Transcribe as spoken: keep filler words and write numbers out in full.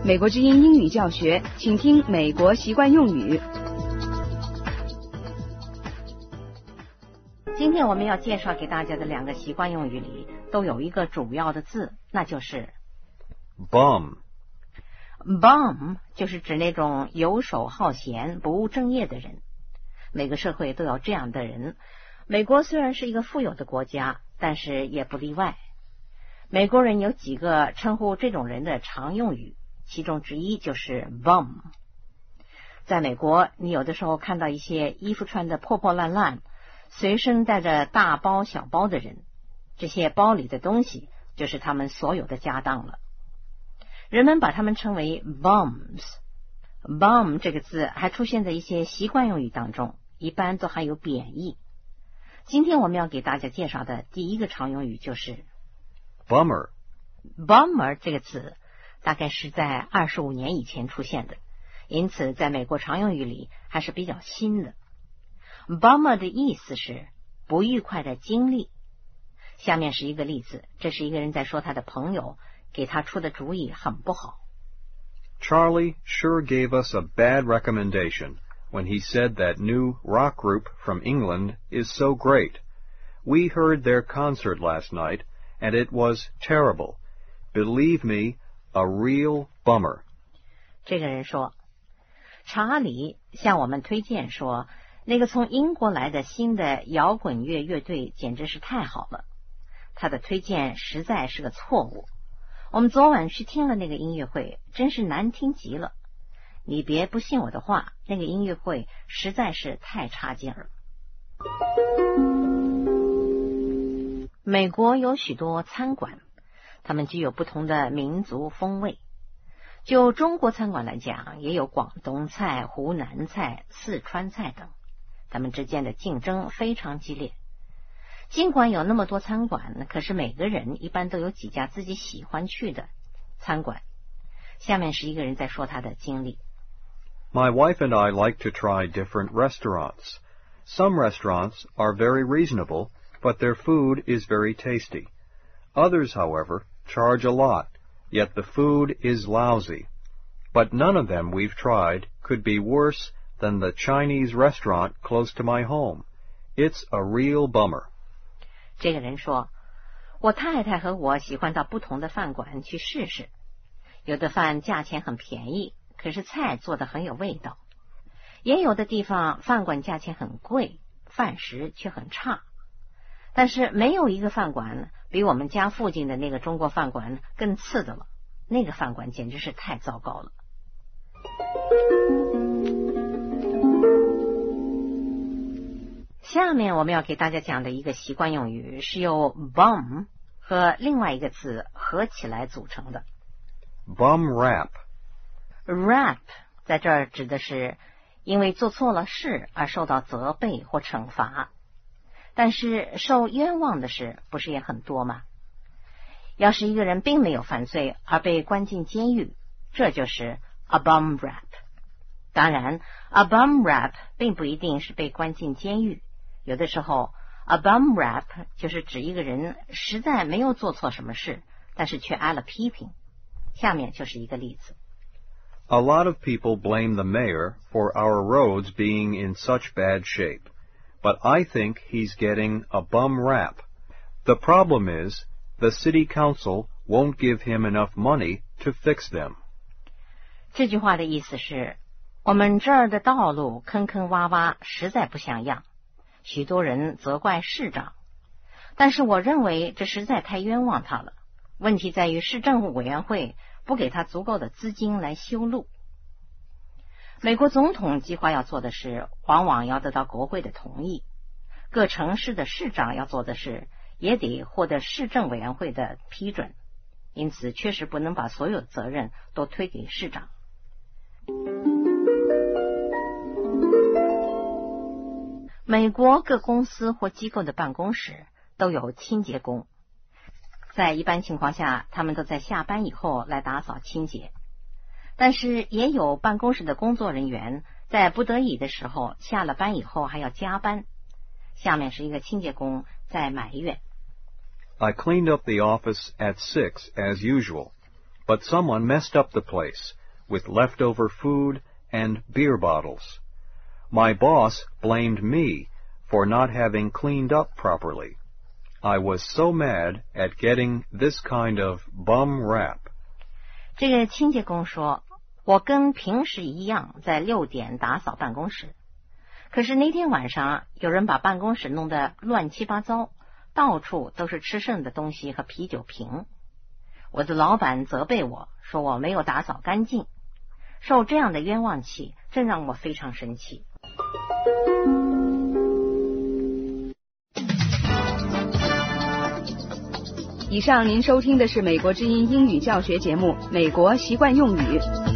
美国之音英语教学，请听美国习惯用语。 今天我们要介绍给大家的两个习惯用语里，都有一个主要的字，那就是 bum。bum 就是指那种游手好闲、不务正业的人。每个社会都有这样的人。美国虽然是一个富有的国家，但是也不例外。美国人有几个称呼这种人的常用语，其中之一就是 bum。在美国，你有的时候看到一些衣服穿得破破烂烂，随身带着大包小包的人，这些包里的东西就是他们所有的家当了。人们把他们称为 bums。bum 这个字还出现在一些习惯用语当中，一般都含有贬义。今天我们要给大家介绍的第一个常用语就是 bummer。bummer 这个字大概是在二十五年以前出现的，因此在美国常用语里还是比较新的。bummer 的意思是不愉快的经历。下面是一个例子，这是一个人在说他的朋友给他出的主意很不好。 Charlie sure gave us a bad recommendation when he said that new rock group from England is so great. We heard their concert last night, and it was terrible. Believe me, a real bummer. 这个人说，查理向我们推荐说，那个从英国来的新的摇滚乐乐队简直是太好了。他的推荐实在是个错误。我们昨晚去听了那个音乐会，真是难听极了。你别不信我的话，那个音乐会实在是太差劲了。美国有许多餐馆，它们具有不同的民族风味。就中国餐馆来讲，也有广东菜、湖南菜、四川菜等，它们之间的竞争非常激烈。尽管有那么多餐馆，可是每个人一般都有几家自己喜欢去的餐馆。下面是一个人在说他的经历。 My wife and I like to try different restaurants. Some restaurants are very reasonable, but their food is very tasty. Others, however, charge a lot, yet the food is lousy. But none of them we've tried could be worse than the Chinese restaurant close to my home. It's a real bummer. 这个人说，我太太和我喜欢到不同的饭馆去试试。有的饭价钱很便宜，可是菜做得很有味道。也有的地方饭馆价钱很贵，饭食却很差。但是没有一个饭馆比我们家附近的那个中国饭馆更次的了，那个饭馆简直是太糟糕了。下面我们要给大家讲的一个习惯用语是由 bum 和另外一个字合起来组成的。 Bum rap. Rap 在这儿指的是因为做错了事而受到责备或惩罚，但是受冤枉的事不是也很多吗？要是一个人并没有犯罪而被关进监狱，这就是 a bum rap。 当然 a bum rap 并不一定是被关进监狱，有的时候 a bum rap 就是指一个人实在没有做错什么事，但是却挨了批评。下面就是一个例子。 A lot of people blame the mayor for our roads being in such bad shape, but I think he's getting a bum rap. The problem is, the city council won't give him enough money to fix them. 这句话的意思是，我们这儿的道路坑坑洼洼，实在不像样。许多人责怪市长，但是我认为这实在太冤枉他了。问题在于市政府委员会不给他足够的资金来修路。美国总统计划要做的事，往往要得到国会的同意。各城市的市长要做的事，也得获得市政委员会的批准。因此，确实不能把所有责任都推给市长。美国各公司或机构的办公室都有清洁工，在一般情况下，他们都在下班以后来打扫清洁。但是也有办公室的工作人员在不得已的时候，下了班以后还要加班。下面是一个清洁工在埋怨。 I cleaned up the office at six as usual, but someone messed up the place, with leftover food and beer bottles. My boss blamed me for not having cleaned up properly. I was so mad at getting this kind of bum rap. 这个清洁工说，我跟平时一样在六点打扫办公室，可是那天晚上有人把办公室弄得乱七八糟，到处都是吃剩的东西和啤酒瓶。我的老板责备我说我没有打扫干净，受这样的冤枉气，真让我非常生气。 以上您收听的是美国之音英语教学节目《美国习惯用语》。